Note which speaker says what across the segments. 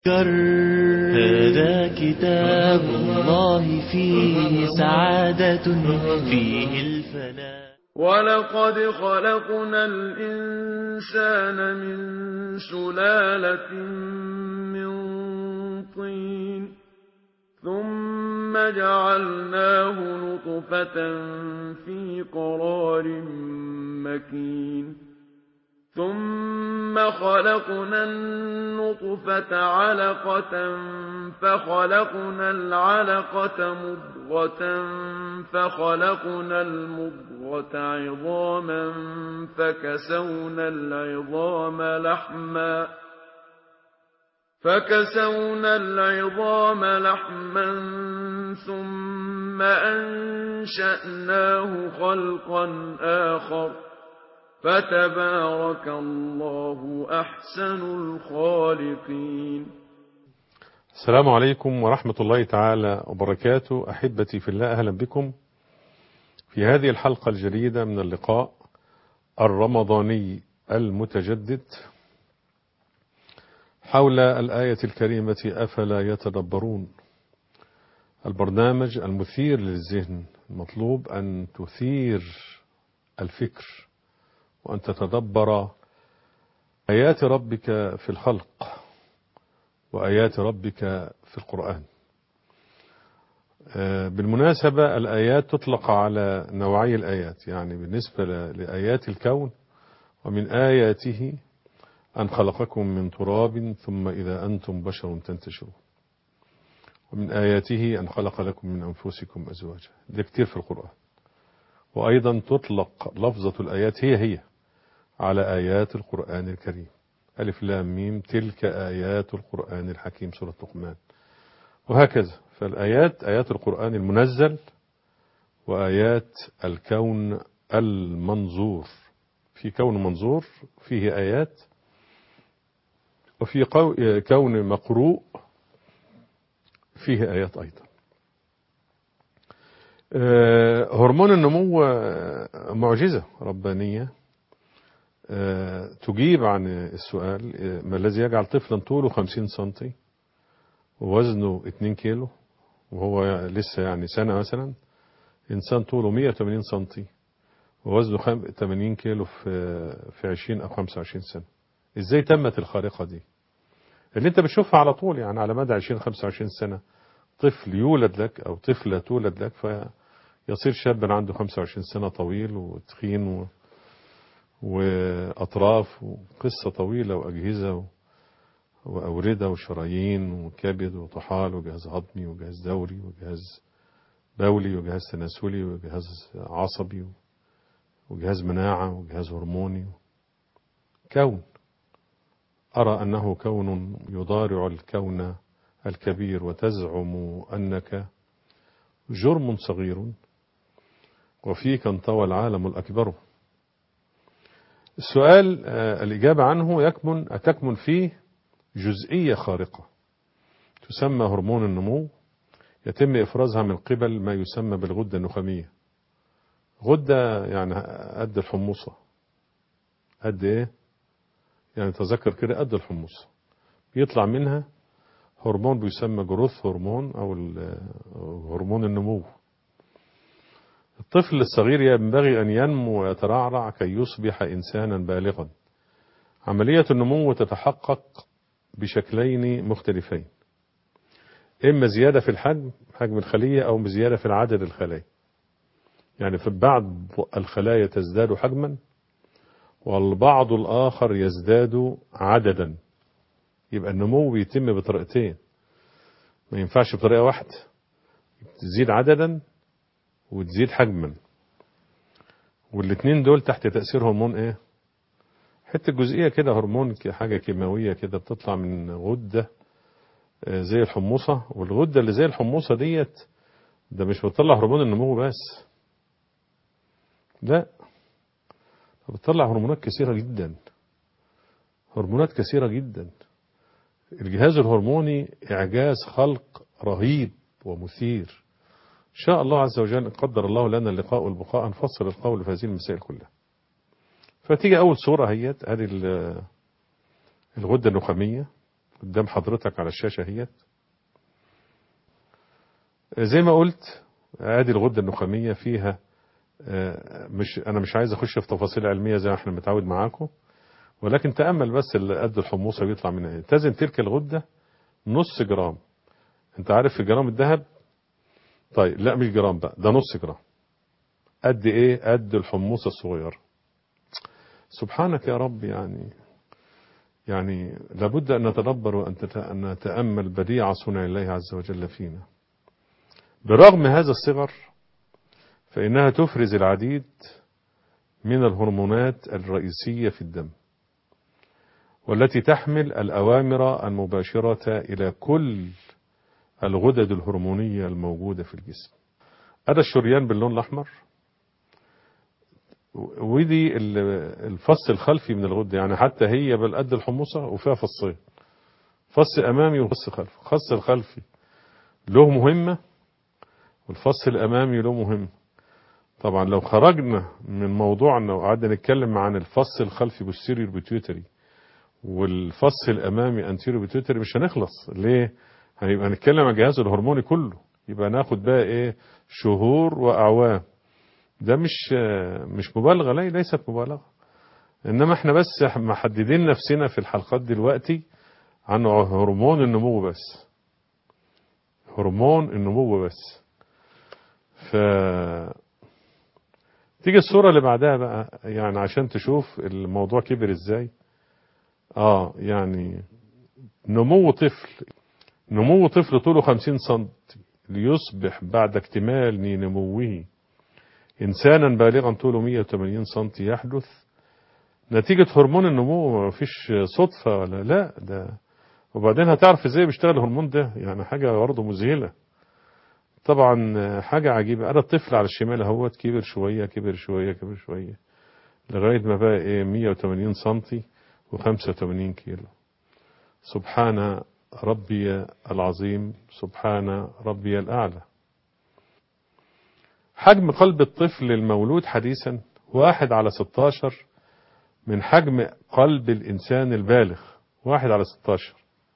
Speaker 1: هذا كتاب الله فيه سعادة فيه الفلاح.
Speaker 2: ولقد خلقنا الإنسان من سلالة من طين ثم جعلناه نطفة في قرار مكين ثم خلقنا النطفة علقة فخلقنا العلقة مضغة فخلقنا المضغة عظاما فكسونا العظام لحما ثم أنشأناه خلقا آخر فتبارك الله أحسن الخالقين.
Speaker 3: السلام عليكم ورحمة الله تعالى وبركاته. أحبتي في الله، أهلا بكم في هذه الحلقة الجديدة من اللقاء الرمضاني المتجدد حول الآية الكريمة أفلا يتدبرون. البرنامج المثير للذهن، المطلوب أن تثير الفكر وأن تتدبر آيات ربك في الخلق وآيات ربك في القرآن. بالمناسبة الآيات تطلق على نوعي الآيات، يعني بالنسبة لآيات الكون ومن آياته أن خلقكم من تراب ثم إذا أنتم بشر تنتشرون، ومن آياته أن خلق لكم من أنفسكم أزواجا. ده كتير في القرآن. وأيضا تطلق لفظة الآيات هي على آيات القرآن الكريم. ألف لام ميم تلك آيات القرآن الحكيم، سورة لقمان. وهكذا فالآيات آيات القرآن المنزل وآيات الكون المنظور. في كون منظور فيه آيات، وفي كون مقروء فيه آيات أيضا. هرمون النمو معجزة ربانية تجيب عن السؤال: ما الذي يجعل طفلا طوله 50 سنتي ووزنه 2 كيلو وهو لسه يعني سنة مثلا، إنسان طوله 180 سنتي ووزنه 80 كيلو في 20 أو 25 سنة؟ إزاي تمت الخارقة دي اللي أنت بتشوفها على طول، يعني على مدى 20-25 سنة طفل يولد لك أو طفلة تولد لك فيصير شابا عنده 25 سنة، طويل وتخين وأطراف وقصة طويلة وأجهزة وأوردة وشرايين وكبد وطحال وجهاز هضمي وجهاز دوري وجهاز بولي وجهاز تناسلي وجهاز عصبي وجهاز مناعة وجهاز هرموني. كون أرى أنه كون يضارع الكون الكبير، وتزعم أنك جرم صغير وفيك انطوى العالم الأكبر. السؤال الإجابة عنه تكمن فيه جزئية خارقة تسمى هرمون النمو، يتم إفرازها من قبل ما يسمى بالغدة النخامية. غدة يعني قد الحموصة. قد إيه؟ يعني تذكر كده قد الحموصة. بيطلع منها هرمون بيسمى جروث هرمون أو هرمون النمو. الطفل الصغير ينبغي أن ينمو ويترعرع كي يصبح إنسانا بالغا. عملية النمو تتحقق بشكلين مختلفين: إما زيادة في حجم الخلية، أو زيادة في عدد الخلايا. يعني في بعض الخلايا تزداد حجما والبعض الآخر يزداد عددا. يبقى النمو بيتم بطريقتين، ما ينفعش بطريقة واحدة. تزيد عددا وتزيد حجما، والاتنين دول تحت تأثير هرمون ايه؟ حتة جزئية كده، هرمون حاجة كيماوية كده بتطلع من غدة زي الحموصة. والغدة اللي زي الحموصة ديت ده مش بتطلع هرمون النمو بس، لا، بتطلع هرمونات كثيرة جدا، هرمونات كثيرة جدا. الجهاز الهرموني إعجاز خلق رهيب ومثير. إن شاء الله عز وجل قدر الله لنا اللقاء والبقاء نفصل القول في هذه المسائل كلها. فتيجي أول صورة هذه الغدة النخامية قدام حضرتك على الشاشة هي. زي ما قلت ادي الغدة النخامية فيها انا مش عايز اخش في تفاصيل علمية زي ما احنا متعود معاكم، ولكن تأمل بس اللي قد الحموصة بيطلع منها ايه. تزن تلك الغدة نص جرام. انت عارف في جرام الذهب؟ طيب لا مش جرام بقى، ده نص جرام. قد ايه؟ قد الحموصة الصغيرة. سبحانك يا رب. يعني لابد أن نتدبر وأن نتأمل بديع صنع الله عز وجل فينا. برغم هذا الصغر فإنها تفرز العديد من الهرمونات الرئيسية في الدم، والتي تحمل الأوامر المباشرة إلى كل الغدد الهرمونية الموجودة في الجسم. هذا الشريان باللون الأحمر، ودي الفص الخلفي من الغدة، يعني حتى هي بالقد الحموصة وفيها فصين، فص أمامي وفص خلفي. الفص الخلفي له مهمة والفص الأمامي له مهمة. طبعا لو خرجنا من موضوعنا وقعدنا نتكلم عن الفص الخلفي posterior pituitary والفص الأمامي anterior pituitary مش هنخلص. ليه؟ هنبقى نتكلم عن الجهاز الهرموني كله، يبقى ناخد بقى ايه شهور وأعوام. ده مش مبالغة، لا ليست مبالغة، إنما احنا بس محددين نفسنا في الحلقات دلوقتي عن هرمون النمو بس، هرمون النمو بس. تيجي الصورة اللي بعدها بقى، يعني عشان تشوف الموضوع كبر ازاي. يعني نمو طفل طوله 50 سم ليصبح بعد اكتمال نموه إنسانا بالغا طوله 180 سم يحدث نتيجة هرمون النمو. ما فيش صدفة ولا لا ده. وبعدين هتعرف ازاي بيشتغل الهرمون ده، يعني حاجة برضه مذهلة طبعا، حاجة عجيبة. أنا الطفل على الشمال اهوت كبر شوية كبر شوية كبر شوية لغاية ما بقى 180 سنتي و85 كيلو. سبحان ربي العظيم، سبحان ربي الأعلى. حجم قلب الطفل المولود حديثا 1/16 من حجم قلب الإنسان البالغ، 1/16.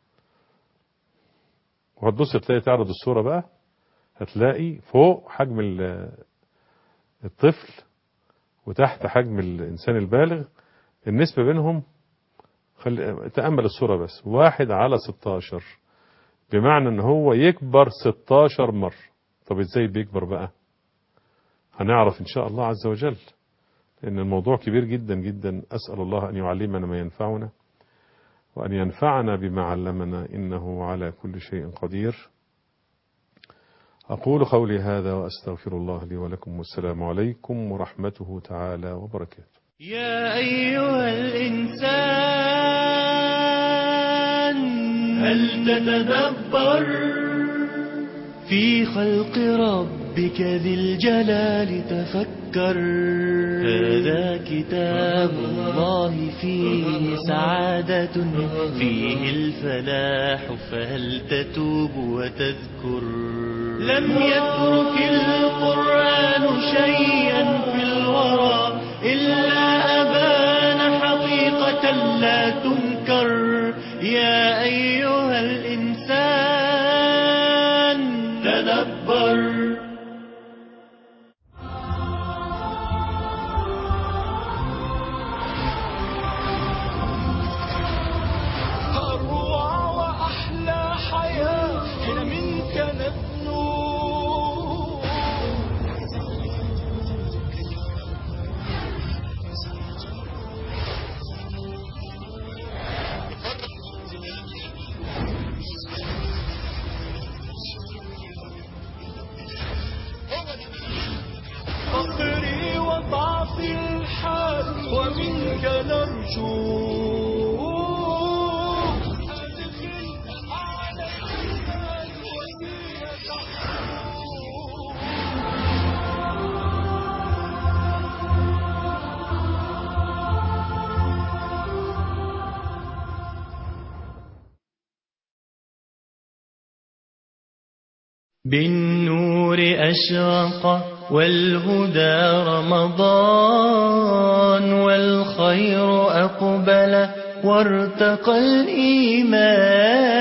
Speaker 3: وهتبص تلاقي تعرض الصورة بقى، هتلاقي فوق حجم الطفل وتحت حجم الإنسان البالغ، النسبة بينهم تأمل الصورة بس 1/16، بمعنى ان هو يكبر 16 مرة. طب ازاي بيكبر بقى؟ هنعرف ان شاء الله عز وجل، لان الموضوع كبير جدا جدا. اسأل الله ان يعلمنا ما ينفعنا وان ينفعنا بما علمنا، انه على كل شيء قدير. اقول قولي هذا واستغفر الله لي ولكم، والسلام عليكم ورحمته تعالى وبركاته.
Speaker 1: يا أيها الإنسان هل تتدبر في خلق ربك ذي الجلال؟ تفكر، هذا كتاب الله فيه سعادة، فيه الفلاح، فهل تتوب وتذكر؟ لم يترك القرآن شيئا في الورى إلا أبان حقيقة لا تنكر. يا أيها الإنسان تدبر.
Speaker 4: أروع وأحلى حياة هنا منك نبنو. فقري وضعف الحال ومنك نرجو.
Speaker 1: بالنور أشرق والهدى رمضان، والخير أقبل وارتقى الإيمان